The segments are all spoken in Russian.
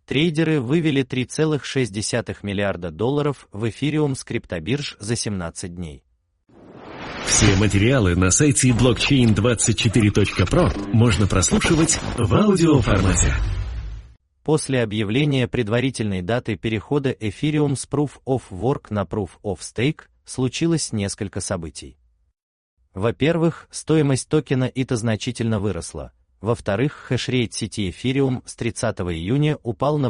Трейдеры вывели $3,6 миллиарда в эфириум с криптобирж за 17 дней. Все материалы на сайте blockchain24.pro можно прослушивать в аудиоформате. После объявления предварительной даты перехода Ethereum с Proof of Work на Proof of Stake случилось несколько событий. Во-первых, стоимость токена ETH значительно выросла. Во-вторых, хешрейт сети Ethereum с 30 июня упал на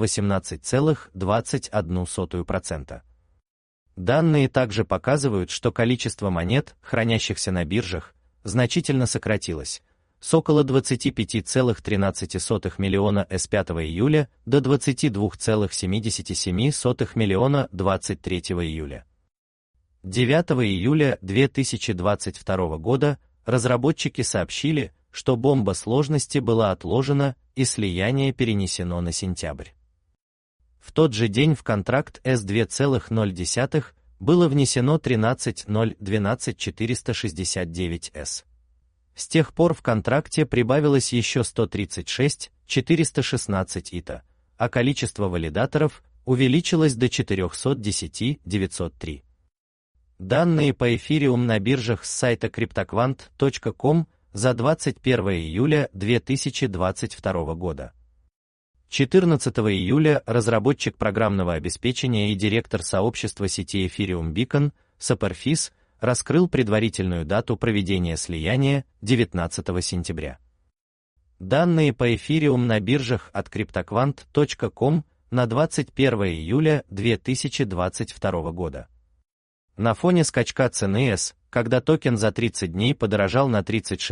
18,21%. Данные также показывают, что количество монет, хранящихся на биржах, значительно сократилось, с около 25,13 миллиона с 5 июля до 22,77 миллиона 23 июля. 9 июля 2022 года разработчики сообщили, что бомба сложности была отложена и слияние перенесено на сентябрь. В тот же день в контракт S2.0 было внесено 13.0.12.469S. С тех пор в контракте прибавилось еще 136.416 ETH, а количество валидаторов увеличилось до 410.903. Данные по эфириум на биржах с сайта cryptoquant.com за 21 июля 2022 года. 14 июля разработчик программного обеспечения и директор сообщества сети Ethereum Beacon, Saperfis, раскрыл предварительную дату проведения слияния 19 сентября. Данные по эфириум на биржах от cryptoquant.com на 21 июля 2022 года. На фоне скачка цены ETH, когда токен за 30 дней подорожал на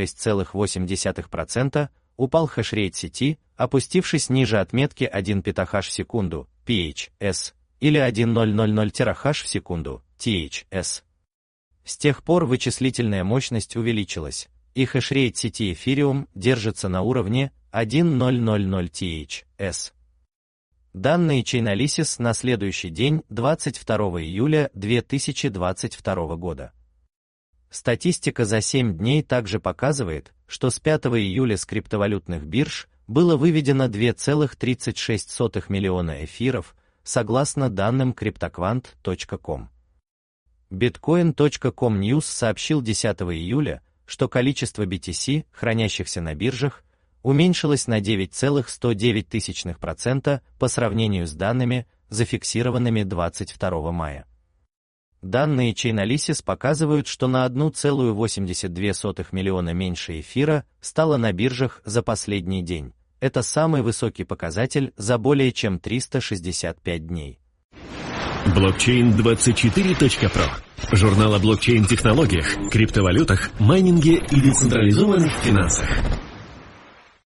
36,8%, упал хешрейт сети, опустившись ниже отметки 1 петахаш в секунду, PHS, или 1,000 терахаш в секунду, THS. С тех пор вычислительная мощность увеличилась, и хешрейт сети Ethereum держится на уровне 1,000 THS. Данные Chainalysis на следующий день, 22 июля 2022 года. Статистика за 7 дней также показывает, что с 5 июля с криптовалютных бирж было выведено 2,36 миллиона эфиров, согласно данным cryptoquant.com. Bitcoin.com News сообщил 10 июля, что количество BTC, хранящихся на биржах, уменьшилось на 9,109% по сравнению с данными, зафиксированными 22 мая. Данные Chainalysis показывают, что на 1,82 миллиона меньше эфира стало на биржах за последний день. Это самый высокий показатель за более чем 365 дней. Blockchain24.pro. Журнал о блокчейн-технологиях, криптовалютах, майнинге и децентрализованных финансах.